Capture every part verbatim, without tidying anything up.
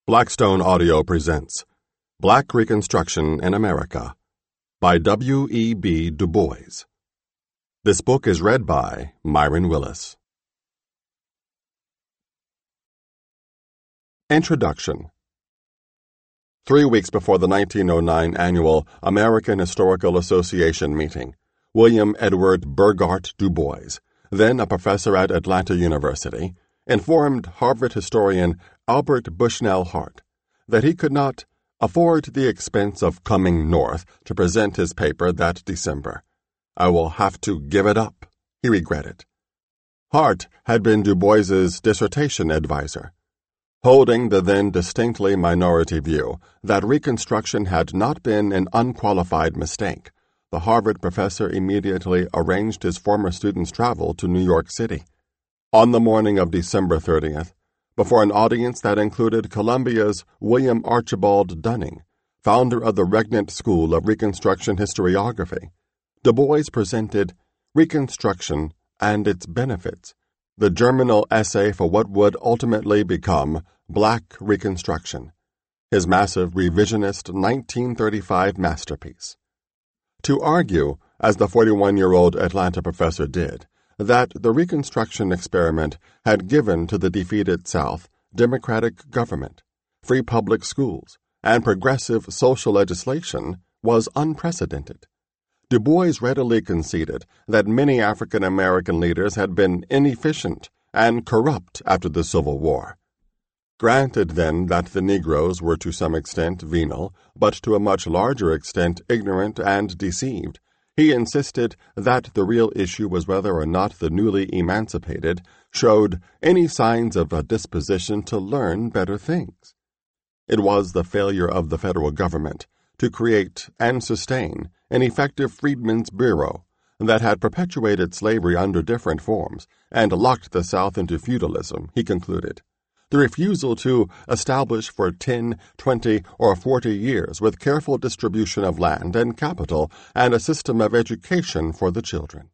Blackstone Audio presents Black Reconstruction in America by W E B Du Bois. This book is read by Myron Willis. Introduction. Three weeks before the nineteen oh nine annual American Historical Association meeting, William Edward Burghardt Du Bois, then a professor at Atlanta University, informed Harvard historian Albert Bushnell Hart that he could not afford the expense of coming north to present his paper that December. "I will have to give it up," he regretted. Hart had been Du Bois's dissertation advisor. Holding the then distinctly minority view that Reconstruction had not been an unqualified mistake, the Harvard professor immediately arranged his former student's travel to New York City. On the morning of December thirtieth, before an audience that included Columbia's William Archibald Dunning, founder of the Regnant School of Reconstruction Historiography, Du Bois presented Reconstruction and Its Benefits, the germinal essay for what would ultimately become Black Reconstruction, his massive revisionist nineteen thirty-five masterpiece. To argue, as the forty-one-year-old Atlanta professor did, that the Reconstruction experiment had given to the defeated South democratic government, free public schools, and progressive social legislation was unprecedented. Du Bois readily conceded that many African American leaders had been inefficient and corrupt after the Civil War. Granted, then, that the Negroes were to some extent venal, but to a much larger extent ignorant and deceived, he insisted that the real issue was whether or not the newly emancipated showed any signs of a disposition to learn better things. It was the failure of the federal government to create and sustain an effective Freedmen's Bureau that had perpetuated slavery under different forms and locked the South into feudalism, he concluded. The refusal to establish for ten, twenty, or forty years with careful distribution of land and capital and a system of education for the children.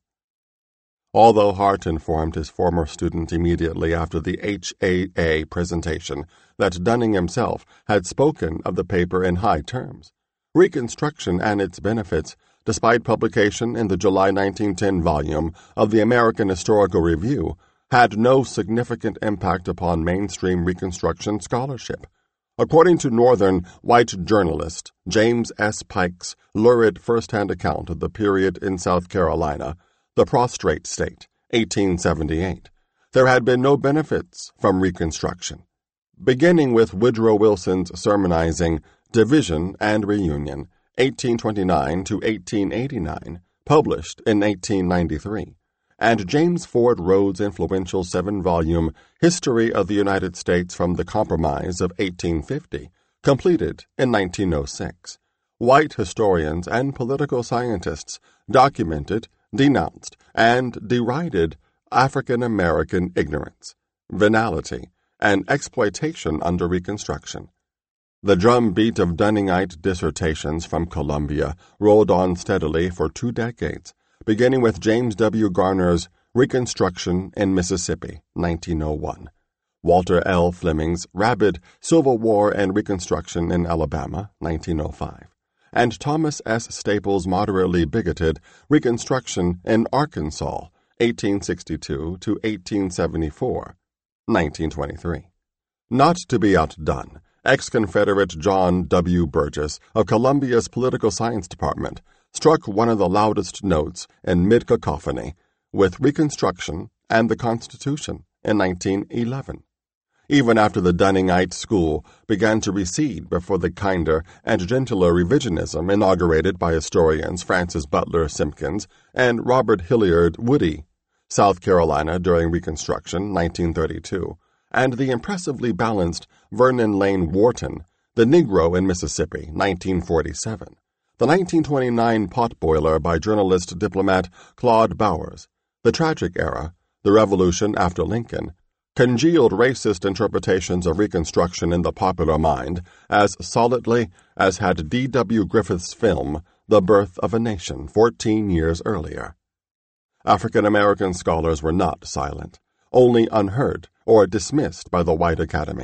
Although Hart informed his former student immediately after the H A A presentation that Dunning himself had spoken of the paper in high terms, Reconstruction and Its Benefits, despite publication in the July nineteen ten volume of the American Historical Review, had no significant impact upon mainstream Reconstruction scholarship. According to Northern white journalist James S. Pike's lurid first-hand account of the period in South Carolina, The Prostrate State, eighteen seventy-eight, there had been no benefits from Reconstruction. Beginning with Woodrow Wilson's sermonizing Division and Reunion, eighteen twenty-nine to eighteen eighty-nine, published in eighteen ninety-three, and James Ford Rhodes' influential seven-volume History of the United States from the Compromise of eighteen fifty, completed in nineteen oh six. White historians and political scientists documented, denounced, and derided African American ignorance, venality, and exploitation under Reconstruction. The drumbeat of Dunningite dissertations from Columbia rolled on steadily for two decades, beginning with James W. Garner's Reconstruction in Mississippi, nineteen oh one, Walter L. Fleming's rabid Civil War and Reconstruction in Alabama, nineteen oh five, and Thomas S. Staples' moderately bigoted Reconstruction in Arkansas, eighteen sixty-two to eighteen seventy-four, nineteen twenty-three. Not to be outdone, ex-Confederate John W. Burgess of Columbia's Political Science Department struck one of the loudest notes in mid-cacophony with Reconstruction and the Constitution in nineteen eleven. Even after the Dunningite school began to recede before the kinder and gentler revisionism inaugurated by historians Francis Butler Simpkins and Robert Hilliard Woody, South Carolina during Reconstruction, nineteen thirty-two, and the impressively balanced Vernon Lane Wharton, The Negro in Mississippi, nineteen forty-seven, the nineteen twenty-nine Potboiler by journalist-diplomat Claude Bowers, The Tragic Era, The Revolution After Lincoln, congealed racist interpretations of Reconstruction in the popular mind as solidly as had D W Griffith's film The Birth of a Nation fourteen years earlier. African American scholars were not silent, only unheard or dismissed by the white academy.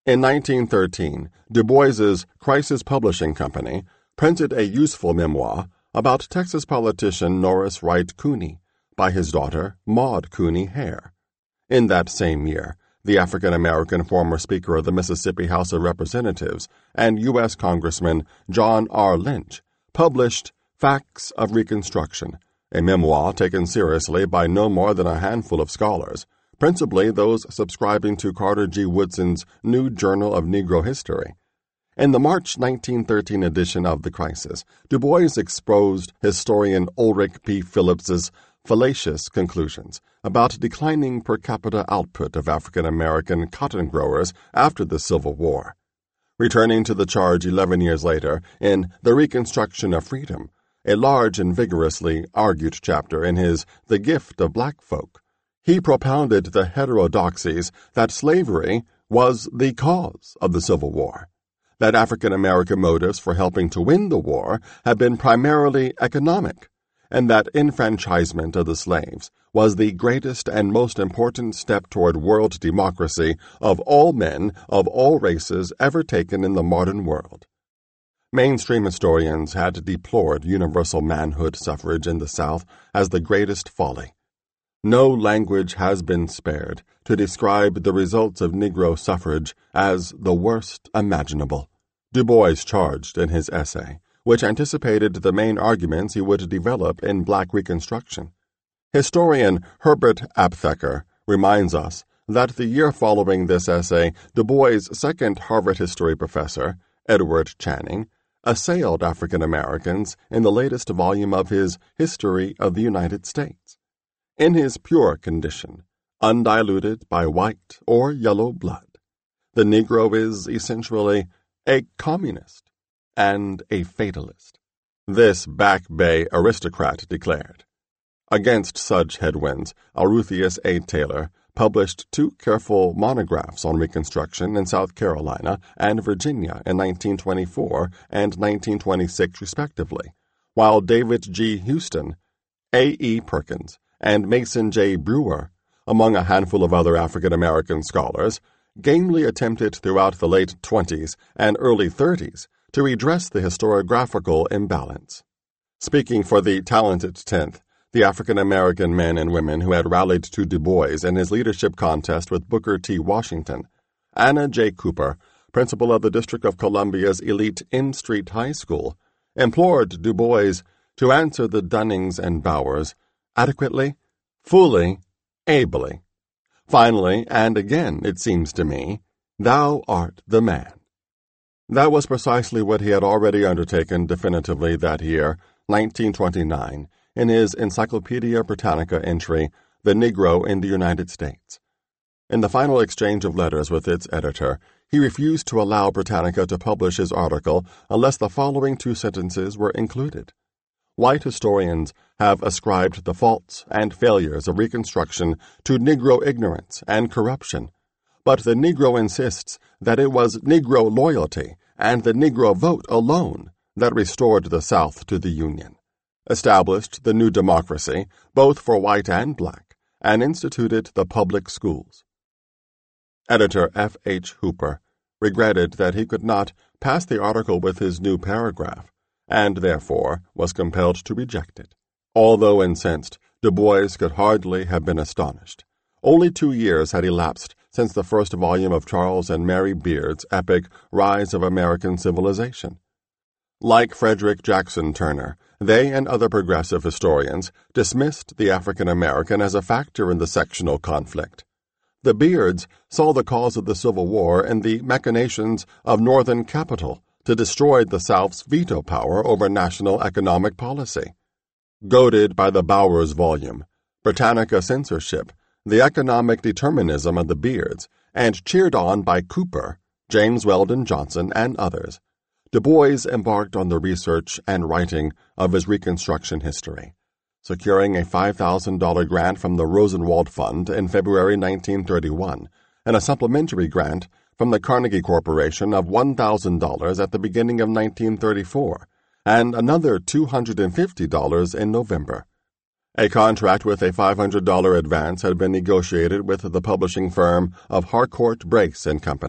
In nineteen thirteen, Du Bois's Crisis Publishing Company printed a useful memoir about Texas politician Norris Wright Cooney by his daughter Maud Cooney Hare. In that same year, the African-American former Speaker of the Mississippi House of Representatives and U S Congressman John R. Lynch published Facts of Reconstruction, a memoir taken seriously by no more than a handful of scholars, principally those subscribing to Carter G. Woodson's New Journal of Negro History. In the March nineteen thirteen edition of The Crisis, Du Bois exposed historian Ulrich P. Phillips's fallacious conclusions about declining per capita output of African-American cotton growers after the Civil War. Returning to the charge eleven years later in The Reconstruction of Freedom, a large and vigorously argued chapter in his The Gift of Black Folk, he propounded the heterodoxies that slavery was the cause of the Civil War, that African-American motives for helping to win the war had been primarily economic, and that enfranchisement of the slaves was the greatest and most important step toward world democracy of all men of all races ever taken in the modern world. Mainstream historians had deplored universal manhood suffrage in the South as the greatest folly. No language has been spared to describe the results of Negro suffrage as the worst imaginable. Du Bois charged in his essay, which anticipated the main arguments he would develop in Black Reconstruction. Historian Herbert Aptheker reminds us that the year following this essay, Du Bois' second Harvard history professor, Edward Channing, assailed African Americans in the latest volume of his History of the United States. In his pure condition, undiluted by white or yellow blood, the Negro is essentially a communist and a fatalist. This Back Bay aristocrat declared. Against such headwinds, Arutheus A. Taylor published two careful monographs on Reconstruction in South Carolina and Virginia in nineteen twenty-four and nineteen twenty-six respectively, while David G. Houston, A. E. Perkins, and Mason J. Brewer, among a handful of other African-American scholars, gamely attempted throughout the late twenties and early thirties to redress the historiographical imbalance. Speaking for the talented tenth, the African-American men and women who had rallied to Du Bois in his leadership contest with Booker T. Washington, Anna J. Cooper, principal of the District of Columbia's elite M Street High School, implored Du Bois to answer the Dunnings and Bowers adequately, fully, ably. Finally, and again, it seems to me, thou art the man. That was precisely what he had already undertaken definitively that year, nineteen twenty-nine, in his Encyclopedia Britannica entry, The Negro in the United States. In the final exchange of letters with its editor, he refused to allow Britannica to publish his article unless the following two sentences were included. White historians have ascribed the faults and failures of Reconstruction to Negro ignorance and corruption, but the Negro insists that it was Negro loyalty and the Negro vote alone that restored the South to the Union, established the new democracy, both for white and black, and instituted the public schools. Editor F. H. Hooper regretted that he could not pass the article with his new paragraph, and therefore was compelled to reject it. Although incensed, Du Bois could hardly have been astonished. Only two years had elapsed since the first volume of Charles and Mary Beard's epic Rise of American Civilization. Like Frederick Jackson Turner, they and other progressive historians dismissed the African American as a factor in the sectional conflict. The Beards saw the cause of the Civil War in the machinations of Northern capital to destroy the South's veto power over national economic policy. Goaded by the Bowers volume, Britannica censorship, the economic determinism of the Beards, and cheered on by Cooper, James Weldon Johnson, and others, Du Bois embarked on the research and writing of his Reconstruction history, securing a five thousand dollars grant from the Rosenwald Fund in February nineteen thirty-one, and a supplementary grant from the Carnegie Corporation of one thousand dollars at the beginning of nineteen thirty-four, and another two hundred fifty dollars in November. A contract with a five hundred dollars advance had been negotiated with the publishing firm of Harcourt, Brace and Company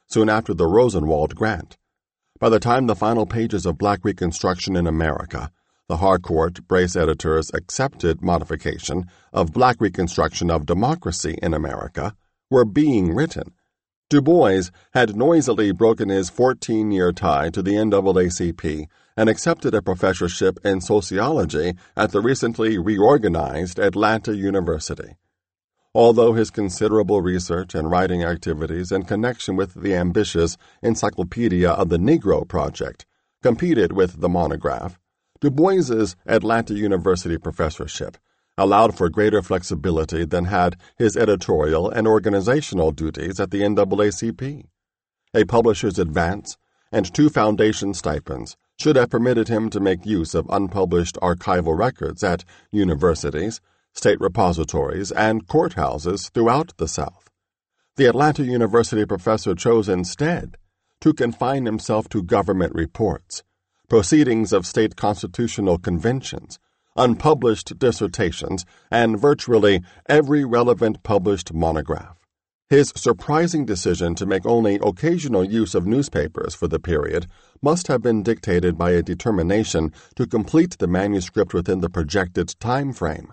soon after the Rosenwald Grant. By the time the final pages of Black Reconstruction in America, the Harcourt Brace editors' accepted modification of Black Reconstruction of Democracy in America, were being written, Du Bois had noisily broken his fourteen-year tie to the N double A C P and accepted a professorship in sociology at the recently reorganized Atlanta University. Although his considerable research and writing activities in connection with the ambitious Encyclopedia of the Negro Project competed with the monograph, Du Bois's Atlanta University professorship allowed for greater flexibility than had his editorial and organizational duties at the N double A C P. A publisher's advance and two foundation stipends should have permitted him to make use of unpublished archival records at universities, state repositories, and courthouses throughout the South. The Atlanta University professor chose instead to confine himself to government reports, proceedings of state constitutional conventions, unpublished dissertations, and virtually every relevant published monograph. His surprising decision to make only occasional use of newspapers for the period must have been dictated by a determination to complete the manuscript within the projected time frame.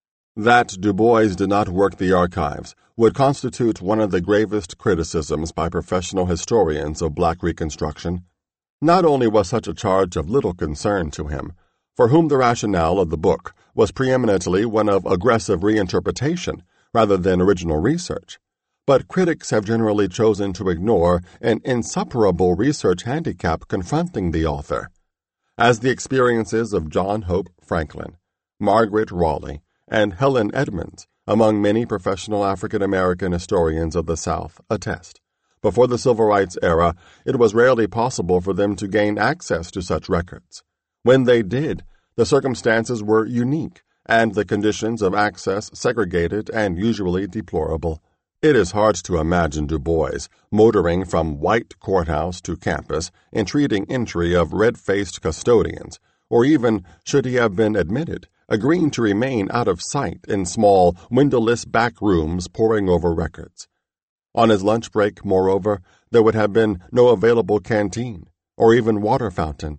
That Du Bois did not work the archives would constitute one of the gravest criticisms by professional historians of Black Reconstruction. Not only was such a charge of little concern to him, for whom the rationale of the book was preeminently one of aggressive reinterpretation rather than original research, but critics have generally chosen to ignore an insuperable research handicap confronting the author, as the experiences of John Hope Franklin, Margaret Raleigh, and Helen Edmonds, among many professional African-American historians of the South, attest. Before the Civil Rights era, it was rarely possible for them to gain access to such records. When they did, the circumstances were unique, and the conditions of access segregated and usually deplorable. It is hard to imagine Du Bois motoring from White Courthouse to campus, entreating entry of red-faced custodians, or even, should he have been admitted, agreeing to remain out of sight in small, windowless back rooms poring over records. On his lunch break, moreover, there would have been no available canteen, or even water fountain.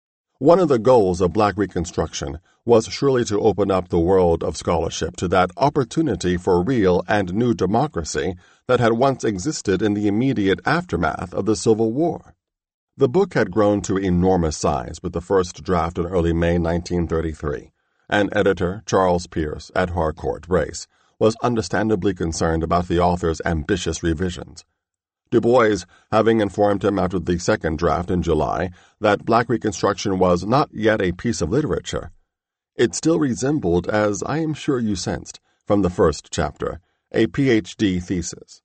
One of the goals of Black Reconstruction was surely to open up the world of scholarship to that opportunity for real and new democracy that had once existed in the immediate aftermath of the Civil War. The book had grown to enormous size with the first draft in early May nineteen thirty-three, and editor Charles Pierce at Harcourt Brace was understandably concerned about the author's ambitious revisions. Du Bois having informed him after the second draft in July that Black Reconstruction was not yet a piece of literature, it still resembled, as I am sure you sensed from the first chapter, a P H D thesis.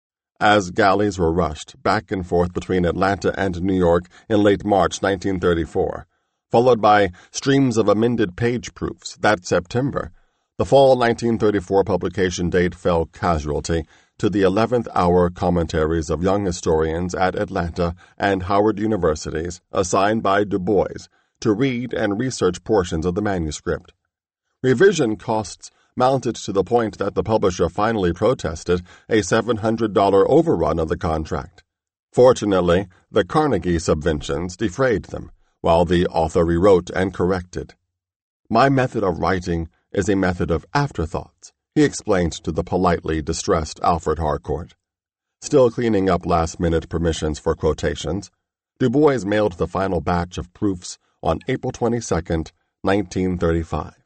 As galleys were rushed back and forth between Atlanta and New York in late March nineteen thirty-four, followed by streams of amended page proofs that September, the fall nineteen thirty-four publication date fell casualty to the eleventh hour commentaries of young historians at Atlanta and Howard universities assigned by Du Bois to read and research portions of the manuscript. Revision costs mounted to the point that the publisher finally protested a seven hundred dollars overrun of the contract. Fortunately, the Carnegie subventions defrayed them, while the author rewrote and corrected. My method of writing is a method of afterthoughts, he explained to the politely distressed Alfred Harcourt. Still cleaning up last-minute permissions for quotations, Du Bois mailed the final batch of proofs on April twenty-second, nineteen thirty-five.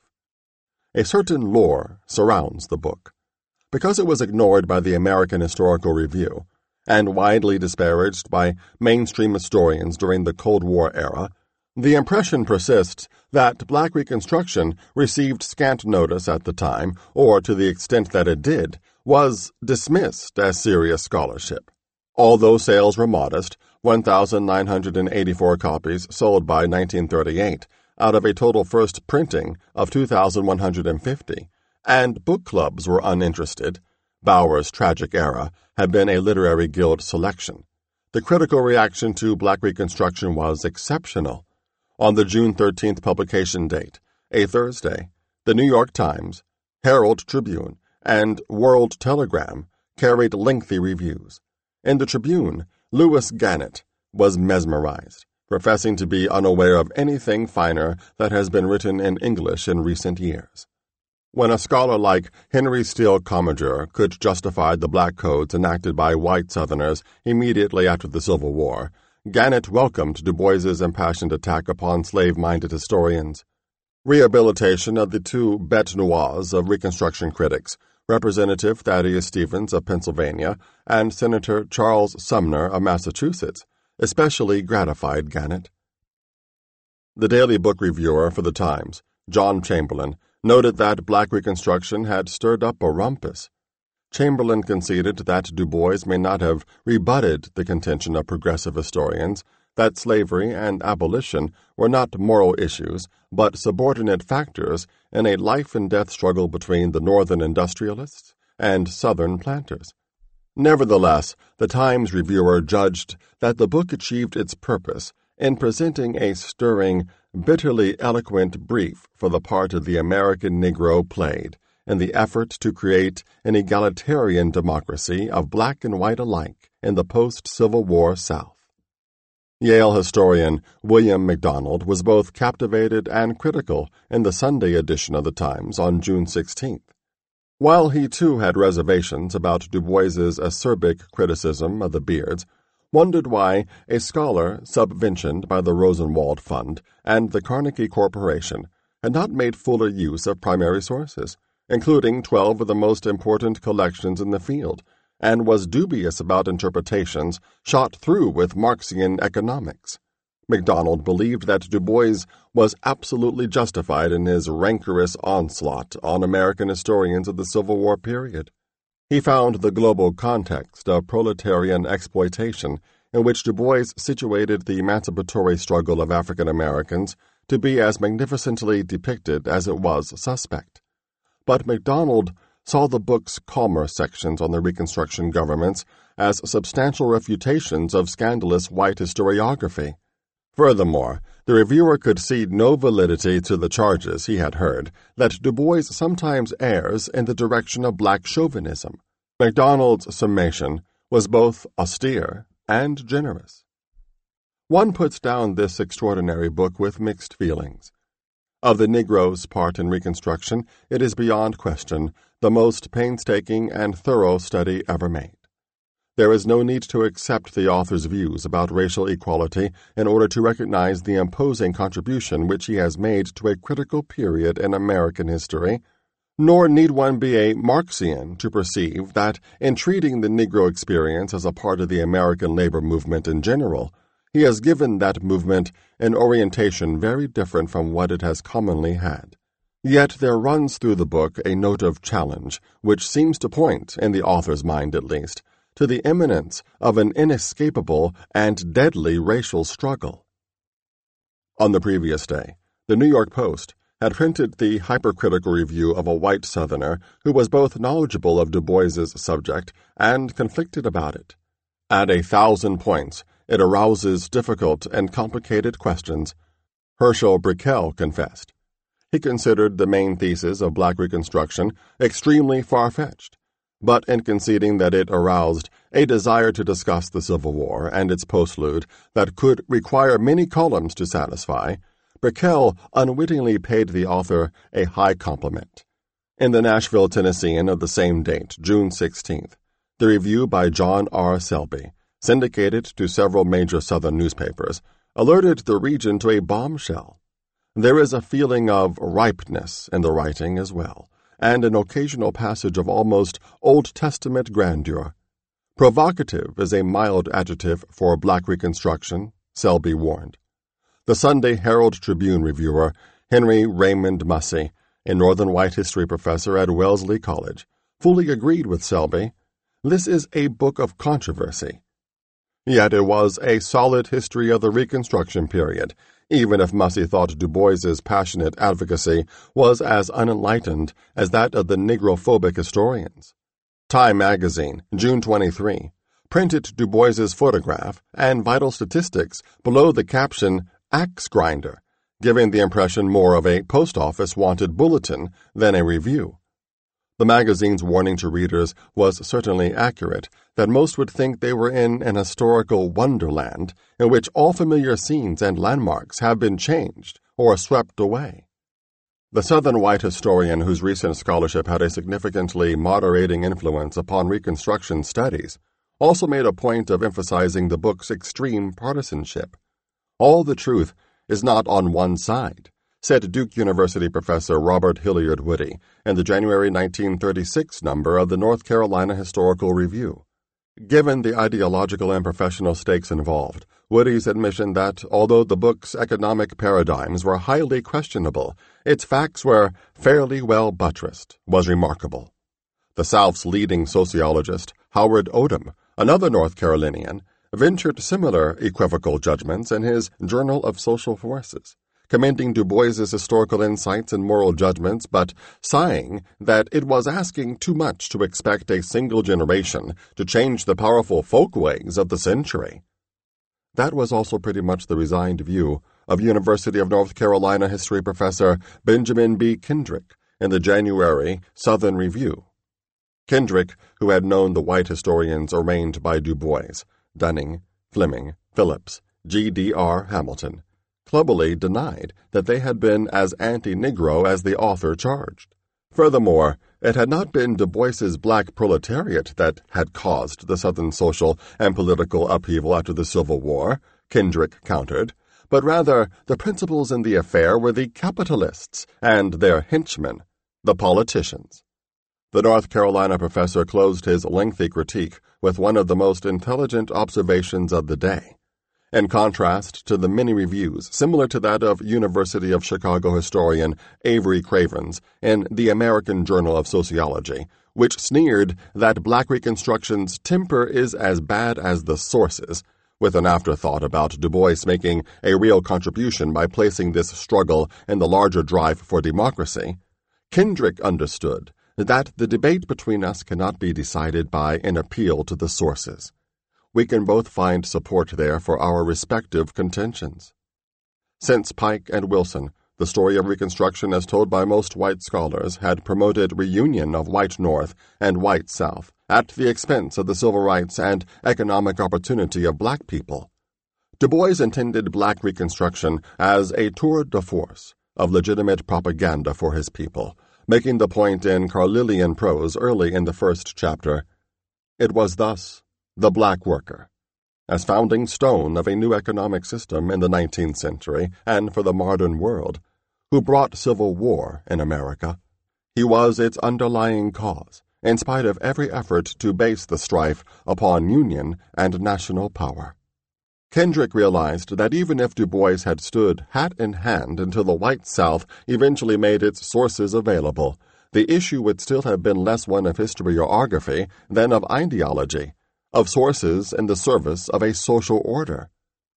A certain lore surrounds the book. Because it was ignored by the American Historical Review and widely disparaged by mainstream historians during the Cold War era, the impression persists that Black Reconstruction received scant notice at the time, or to the extent that it did, was dismissed as serious scholarship. Although sales were modest, one thousand nine hundred eighty-four copies sold by nineteen thirty-eight, out of a total first printing of two thousand one hundred fifty, and book clubs were uninterested, Bauer's tragic era had been a literary guild selection. The critical reaction to Black Reconstruction was exceptional. On the June thirteenth publication date, a Thursday, the New York Times, Herald Tribune, and World Telegram carried lengthy reviews. In the Tribune, Louis Gannett was mesmerized, professing to be unaware of anything finer that has been written in English in recent years. When a scholar like Henry Steele Commager could justify the black codes enacted by white Southerners immediately after the Civil War, Gannett welcomed Du Bois's impassioned attack upon slave-minded historians. Rehabilitation of the two bêtes noires of Reconstruction critics, Representative Thaddeus Stevens of Pennsylvania and Senator Charles Sumner of Massachusetts, especially gratified Gannett. The Daily Book Reviewer for the Times, John Chamberlain, noted that black Reconstruction had stirred up a rumpus. Chamberlain conceded that Du Bois may not have rebutted the contention of progressive historians that slavery and abolition were not moral issues but subordinate factors in a life-and-death struggle between the Northern industrialists and Southern planters. Nevertheless, the Times reviewer judged that the book achieved its purpose in presenting a stirring, bitterly eloquent brief for the part of the American Negro played in the effort to create an egalitarian democracy of black and white alike in the post-Civil War South. Yale historian William MacDonald was both captivated and critical in the Sunday edition of the Times on June sixteenth. While he too had reservations about Du Bois's acerbic criticism of the Beards, wondered why a scholar subventioned by the Rosenwald Fund and the Carnegie Corporation had not made fuller use of primary sources, including twelve of the most important collections in the field, and was dubious about interpretations shot through with Marxian economics. MacDonald believed that Du Bois was absolutely justified in his rancorous onslaught on American historians of the Civil War period. He found the global context of proletarian exploitation in which Du Bois situated the emancipatory struggle of African Americans to be as magnificently depicted as it was suspect. But MacDonald saw the book's calmer sections on the Reconstruction governments as substantial refutations of scandalous white historiography. Furthermore, the reviewer could cede no validity to the charges he had heard that Du Bois sometimes errs in the direction of black chauvinism. MacDonald's summation was both austere and generous. One puts down this extraordinary book with mixed feelings. Of the Negro's part in Reconstruction, it is beyond question the most painstaking and thorough study ever made. There is no need to accept the author's views about racial equality in order to recognize the imposing contribution which he has made to a critical period in American history, nor need one be a Marxian to perceive that, in treating the Negro experience as a part of the American labor movement in general, he has given that movement an orientation very different from what it has commonly had. Yet there runs through the book a note of challenge, which seems to point, in the author's mind at least, to the imminence of an inescapable and deadly racial struggle. On the previous day, the New York Post had printed the hypercritical review of a white Southerner who was both knowledgeable of Du Bois's subject and conflicted about it. At a thousand points, it arouses difficult and complicated questions. Herschel Brickell confessed. He considered the main thesis of black Reconstruction extremely far-fetched, but in conceding that it aroused a desire to discuss the Civil War and its postlude that could require many columns to satisfy, Brickell unwittingly paid the author a high compliment. In the Nashville Tennessean of the same date, June sixteenth, the review by John R. Selby, syndicated to several major Southern newspapers, alerted the region to a bombshell. There is a feeling of ripeness in the writing as well, and an occasional passage of almost Old Testament grandeur. Provocative is a mild adjective for black Reconstruction, Selby warned. The Sunday Herald Tribune reviewer, Henry Raymond Mussey, a Northern white history professor at Wellesley College, fully agreed with Selby. This is a book of controversy. Yet it was a solid history of the Reconstruction period, even if Mussey thought Du Bois's passionate advocacy was as unenlightened as that of the negrophobic historians. Time magazine, June twenty-third, printed Du Bois's photograph and vital statistics below the caption Axe Grinder, giving the impression more of a post office wanted bulletin than a review. The magazine's warning to readers was certainly accurate, that most would think they were in an historical wonderland in which all familiar scenes and landmarks have been changed or swept away. The Southern white historian whose recent scholarship had a significantly moderating influence upon Reconstruction studies also made a point of emphasizing the book's extreme partisanship. All the truth is not on one side, said Duke University professor Robert Hilliard Woody in the January nineteen thirty-six number of the North Carolina Historical Review. Given the ideological and professional stakes involved, Woody's admission that, although the book's economic paradigms were highly questionable, its facts were fairly well buttressed, was remarkable. The South's leading sociologist, Howard Odum, another North Carolinian, ventured similar equivocal judgments in his Journal of Social Forces, commending Du Bois's historical insights and moral judgments, but sighing that it was asking too much to expect a single generation to change the powerful folkways of the century. That was also pretty much the resigned view of University of North Carolina history professor Benjamin B. Kendrick in the January Southern Review. Kendrick, who had known the white historians arraigned by Du Bois, Dunning, Fleming, Phillips, G D R Hamilton, clubbily denied that they had been as anti-Negro as the author charged. Furthermore, it had not been Du Bois's black proletariat that had caused the Southern social and political upheaval after the Civil War, Kendrick countered, but rather the principals in the affair were the capitalists and their henchmen, the politicians. The North Carolina professor closed his lengthy critique with one of the most intelligent observations of the day. In contrast to the many reviews similar to that of University of Chicago historian Avery Cravens in the American Journal of Sociology, which sneered that black Reconstruction's temper is as bad as the sources, with an afterthought about Du Bois making a real contribution by placing this struggle in the larger drive for democracy, Kendrick understood that the debate between us cannot be decided by an appeal to the sources. We can both find support there for our respective contentions. Since Pike and Wilson, the story of Reconstruction as told by most white scholars had promoted reunion of white North and white South at the expense of the civil rights and economic opportunity of black people. Du Bois intended black Reconstruction as a tour de force of legitimate propaganda for his people, making the point in Carlylean prose early in the first chapter. It was thus the black worker, as founding stone of a new economic system in the nineteenth century and for the modern world, who brought civil war in America. He was its underlying cause, in spite of every effort to base the strife upon union and national power. Kendrick realized that even if Du Bois had stood hat in hand until the white South eventually made its sources available, the issue would still have been less one of historiography than of ideology, of sources in the service of a social order.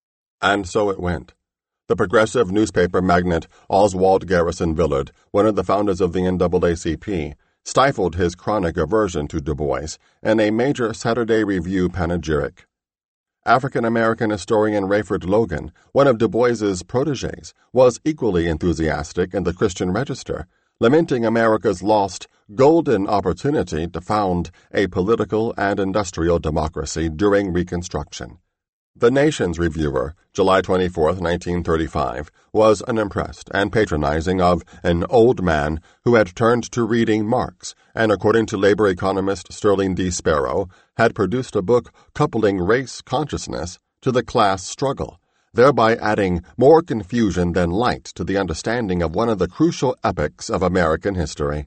And so it went. The progressive newspaper magnate Oswald Garrison Villard, one of the founders of the N double A C P, stifled his chronic aversion to Du Bois in a major Saturday Review panegyric. African-American historian Rayford Logan, one of Du Bois's protégés, was equally enthusiastic in the Christian Register, lamenting America's lost golden opportunity to found a political and industrial democracy during Reconstruction. The Nation's reviewer, July twenty-fourth, nineteen thirty-five, was unimpressed and patronizing of an old man who had turned to reading Marx and, according to labor economist Sterling D. Sparrow, had produced a book coupling race consciousness to the class struggle, thereby adding more confusion than light to the understanding of one of the crucial epochs of American history.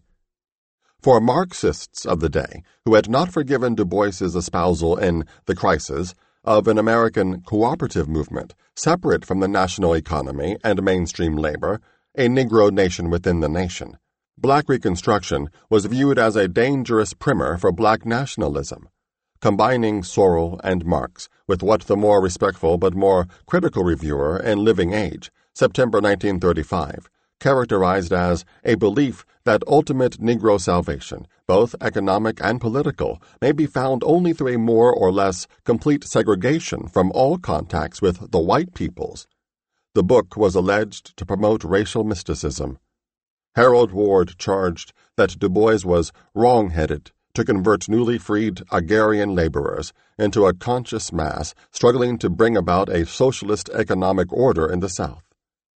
For Marxists of the day, who had not forgiven Du Bois's espousal in The Crisis of an American cooperative movement separate from the national economy and mainstream labor, a Negro nation within the nation, black Reconstruction was viewed as a dangerous primer for black nationalism, combining Sorrell and Marx with what the more respectful but more critical reviewer in Living Age, September nineteen thirty-five, characterized as a belief that ultimate Negro salvation, both economic and political, may be found only through a more or less complete segregation from all contacts with the white peoples. The book was alleged to promote racial mysticism. Harold Ward charged that Du Bois was wrong-headed to convert newly freed agrarian laborers into a conscious mass struggling to bring about a socialist economic order in the South.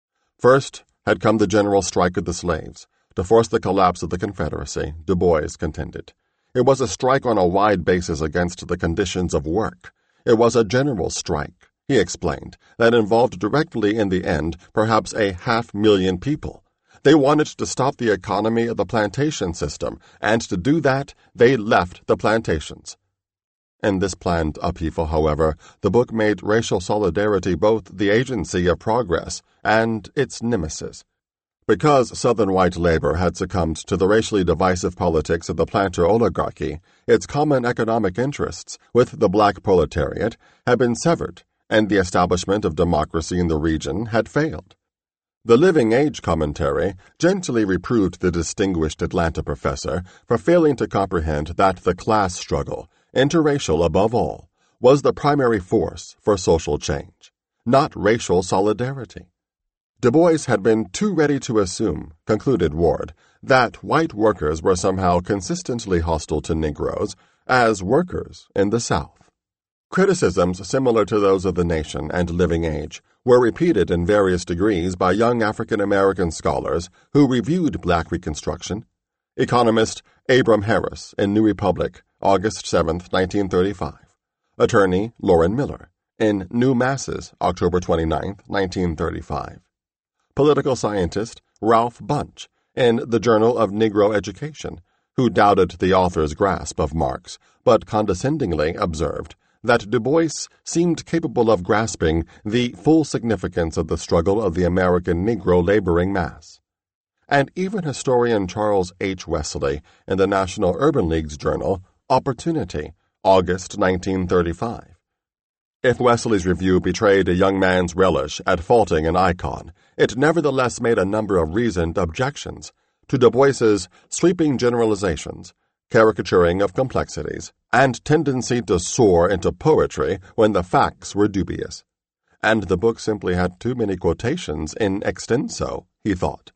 First had come the general strike of the slaves, to force the collapse of the Confederacy, Du Bois contended. It was a strike on a wide basis against the conditions of work. It was a general strike, he explained, that involved directly in the end perhaps a half million people. They wanted to stop the economy of the plantation system, and to do that, they left the plantations. In this planned upheaval, however, the book made racial solidarity both the agency of progress and its nemesis. Because Southern white labor had succumbed to the racially divisive politics of the planter oligarchy, its common economic interests with the black proletariat had been severed, and the establishment of democracy in the region had failed. The Living Age commentary gently reproved the distinguished Atlanta professor for failing to comprehend that the class struggle, interracial above all, was the primary force for social change, not racial solidarity. Du Bois had been too ready to assume, concluded Ward, that white workers were somehow consistently hostile to Negroes as workers in the South. Criticisms similar to those of The Nation and Living Age were repeated in various degrees by young African-American scholars who reviewed Black Reconstruction. Economist Abram Harris in New Republic, August seventh, nineteen thirty-five. Attorney Loren Miller in New Masses, October twenty-ninth, nineteen thirty-five. Political scientist Ralph Bunche in the Journal of Negro Education, who doubted the author's grasp of Marx, but condescendingly observed that Du Bois seemed capable of grasping the full significance of the struggle of the American Negro laboring mass. And even historian Charles H. Wesley in the National Urban League's journal, Opportunity, August nineteen thirty-five. If Wesley's review betrayed a young man's relish at faulting an icon, it nevertheless made a number of reasoned objections to Du Bois's sweeping generalizations, caricaturing of complexities, and tendency to soar into poetry when the facts were dubious. And the book simply had too many quotations in extenso, he thought.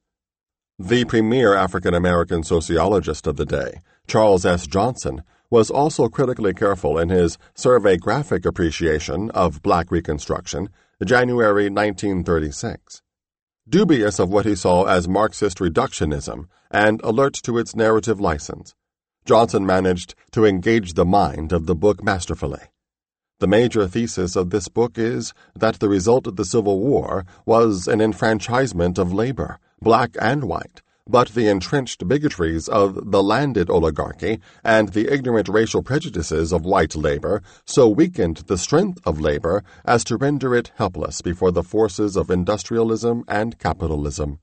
The premier African-American sociologist of the day, Charles S. Johnson, was also critically careful in his survey-graphic appreciation of Black Reconstruction, January nineteen thirty-six. Dubious of what he saw as Marxist reductionism and alert to its narrative license, Johnson managed to engage the mind of the book masterfully. The major thesis of this book is that the result of the Civil War was an enfranchisement of labor, black and white, but the entrenched bigotries of the landed oligarchy and the ignorant racial prejudices of white labor so weakened the strength of labor as to render it helpless before the forces of industrialism and capitalism.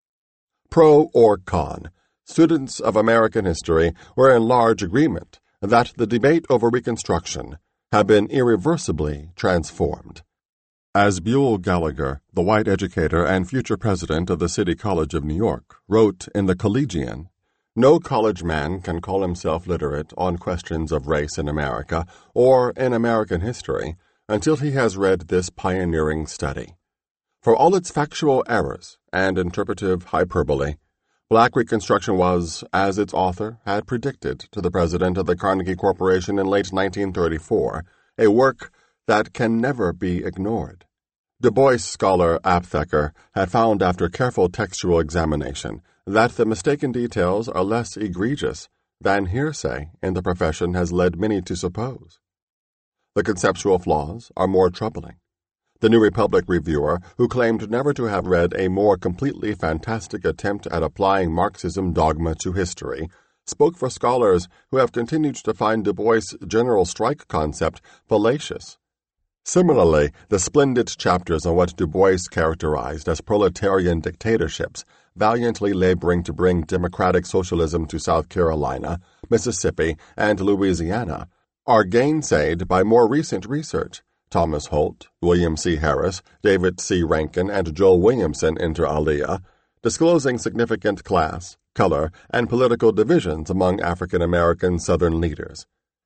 Pro or con, students of American history were in large agreement that the debate over Reconstruction had been irreversibly transformed. As Buell Gallagher, the white educator and future president of the City College of New York, wrote in The Collegian, no college man can call himself literate on questions of race in America or in American history until he has read this pioneering study. For all its factual errors and interpretive hyperbole, Black Reconstruction was, as its author had predicted to the president of the Carnegie Corporation in late nineteen thirty-four, a work that can never be ignored. Du Bois scholar Aptheker had found after careful textual examination that the mistaken details are less egregious than hearsay in the profession has led many to suppose. The conceptual flaws are more troubling. The New Republic reviewer, who claimed never to have read a more completely fantastic attempt at applying Marxism dogma to history, spoke for scholars who have continued to find Du Bois' general strike concept fallacious. Similarly, the splendid chapters on what Du Bois characterized as proletarian dictatorships, valiantly laboring to bring democratic socialism to South Carolina, Mississippi, and Louisiana, are gainsayed by more recent research. Thomas Holt, William C. Harris, David C. Rankin, and Joel Williamson inter alia, disclosing significant class, color, and political divisions among African-American Southern leaders.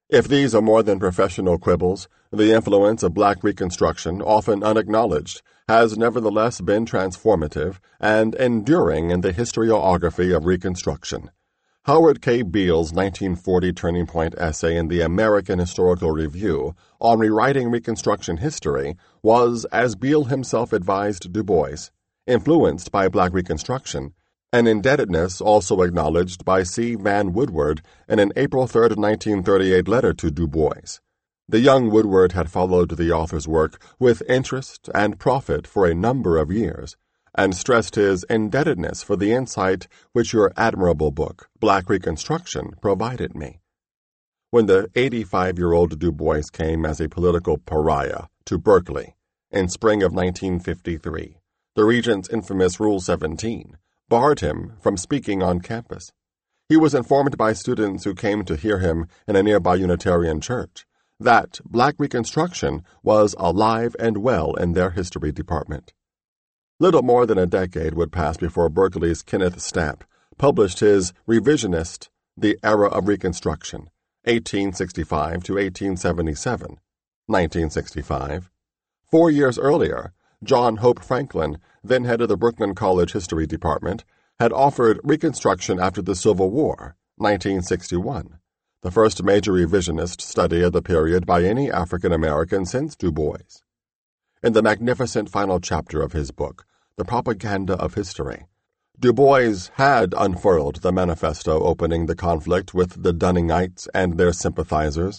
If these are more than professional quibbles, the influence of Black Reconstruction, often unacknowledged, has nevertheless been transformative and enduring in the historiography of Reconstruction. Howard K. Beale's nineteen forty Turning Point essay in the American Historical Review on rewriting Reconstruction history was, as Beale himself advised Du Bois, influenced by Black Reconstruction, an indebtedness also acknowledged by C. Van Woodward in an April third, nineteen thirty-eight letter to Du Bois. The young Woodward had followed the author's work with interest and profit for a number of years, and stressed his indebtedness for the insight which your admirable book, Black Reconstruction, provided me. When the eighty-five-year-old Du Bois came as a political pariah to Berkeley in spring of nineteen fifty-three, the Regent's infamous Rule seventeen barred him from speaking on campus. He was informed by students who came to hear him in a nearby Unitarian church that Black Reconstruction was alive and well in their history department. Little more than a decade would pass before Berkeley's Kenneth Stamp published his revisionist The Era of Reconstruction, eighteen sixty-five to eighteen seventy-seven, nineteen sixty-five. Four years earlier, John Hope Franklin, then head of the Brooklyn College History Department, had offered Reconstruction after the Civil War, nineteen sixty-one, the first major revisionist study of the period by any African American since Du Bois. In the magnificent final chapter of his book, The Propaganda of History, Du Bois had unfurled the manifesto opening the conflict with the Dunningites and their sympathizers.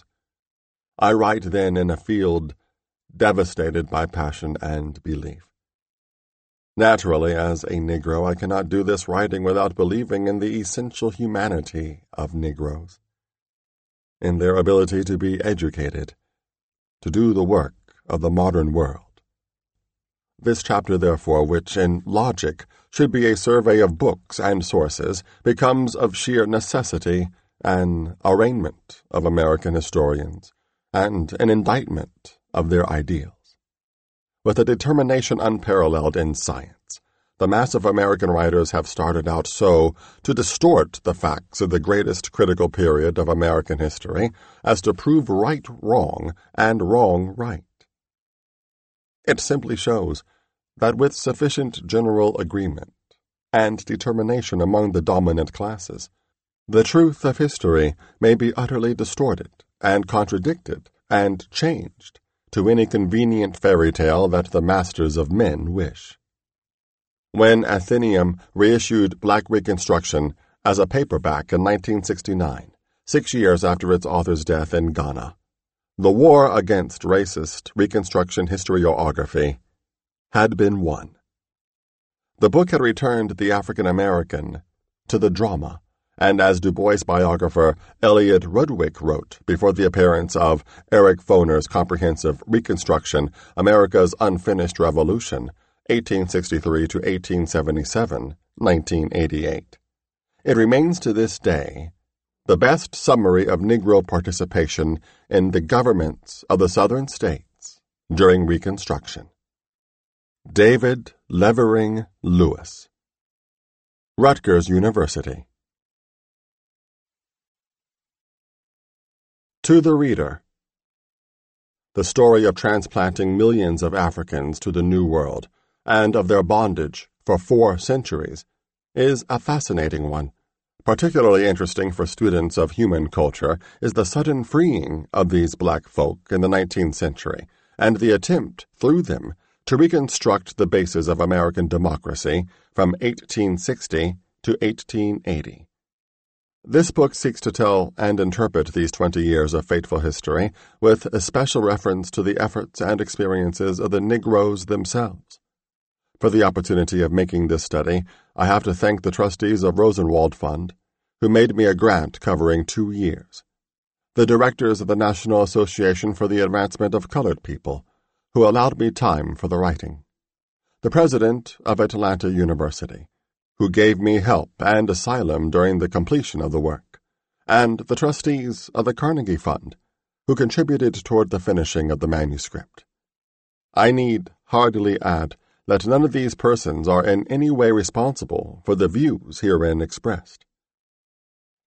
I write then in a field devastated by passion and belief. Naturally, as a Negro, I cannot do this writing without believing in the essential humanity of Negroes, in their ability to be educated, to do the work of the modern world. This chapter, therefore, which in logic should be a survey of books and sources, becomes of sheer necessity an arraignment of American historians and an indictment of their ideals. With a determination unparalleled in science, the mass of American writers have started out so to distort the facts of the greatest critical period of American history as to prove right wrong and wrong right. It simply shows that with sufficient general agreement and determination among the dominant classes, the truth of history may be utterly distorted and contradicted and changed to any convenient fairy tale that the masters of men wish. When Athenaeum reissued Black Reconstruction as a paperback in nineteen sixty-nine, six years after its author's death in Ghana, the war against racist Reconstruction historiography had been won. The book had returned the African American to the drama, and as Du Bois biographer Elliot Rudwick wrote before the appearance of Eric Foner's comprehensive Reconstruction, America's Unfinished Revolution, eighteen sixty-three to eighteen seventy-seven, nineteen eighty-eight. It remains to this day the best summary of Negro participation in the governments of the Southern states during Reconstruction. David Levering Lewis, Rutgers University. To the Reader. The story of transplanting millions of Africans to the New World, and of their bondage for four centuries, is a fascinating one. Particularly interesting for students of human culture is the sudden freeing of these black folk in the nineteenth century, and the attempt, through them, to reconstruct the basis of American democracy from eighteen sixty to eighteen eighty. This book seeks to tell and interpret these twenty years of fateful history with a special reference to the efforts and experiences of the Negroes themselves. For the opportunity of making this study, I have to thank the trustees of Rosenwald Fund, who made me a grant covering two years, the directors of the National Association for the Advancement of Colored People, who allowed me time for the writing, the president of Atlanta University, who gave me help and asylum during the completion of the work, and the trustees of the Carnegie Fund, who contributed toward the finishing of the manuscript. I need hardly add that none of these persons are in any way responsible for the views herein expressed.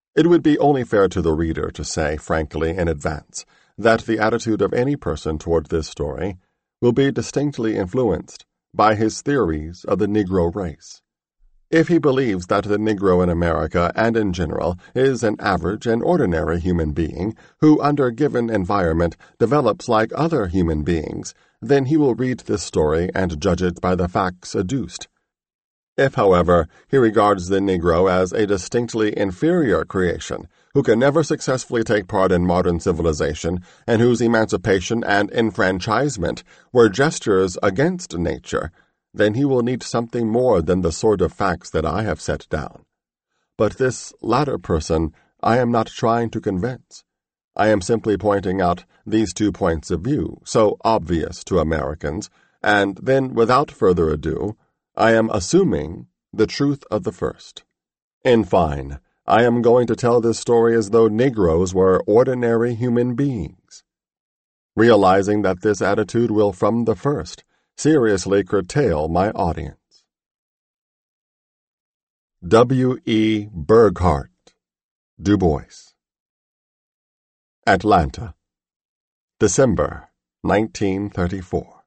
It would be only fair to the reader to say, frankly, in advance, that the attitude of any person toward this story will be distinctly influenced by his theories of the Negro race. If he believes that the Negro in America and in general is an average and ordinary human being who, under a given environment, develops like other human beings, then he will read this story and judge it by the facts adduced. If, however, he regards the Negro as a distinctly inferior creation, who can never successfully take part in modern civilization, and whose emancipation and enfranchisement were gestures against nature, then he will need something more than the sort of facts that I have set down. But this latter person I am not trying to convince. I am simply pointing out these two points of view, so obvious to Americans, and then, without further ado, I am assuming the truth of the first. In fine, I am going to tell this story as though Negroes were ordinary human beings, realizing that this attitude will from the first seriously curtail my audience. W. E. Burghardt Du Bois, Atlanta, December nineteen thirty-four.